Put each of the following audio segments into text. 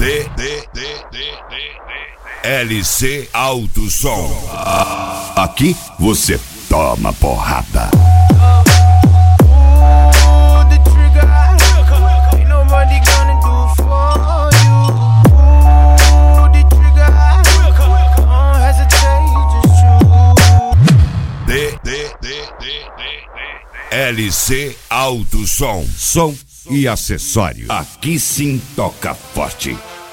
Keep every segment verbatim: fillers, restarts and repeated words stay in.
D, D, D, D, L C Alto Som. Aqui você toma porrada. L C Alto Som. Som e acessório. Aqui sim toca forte.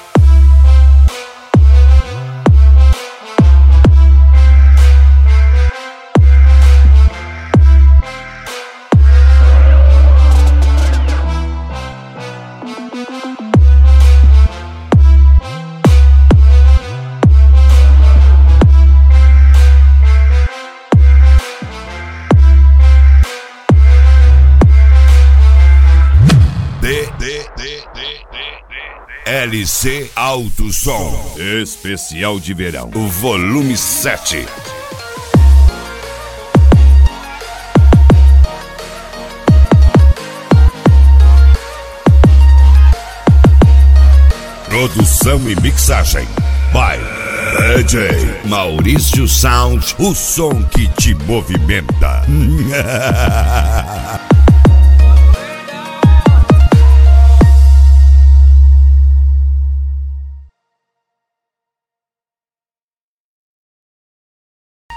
D, D, D, L C Alto Som. Especial de verão. O volume sete. Produção e mixagem by D J Maurício Sound, o som que te movimenta.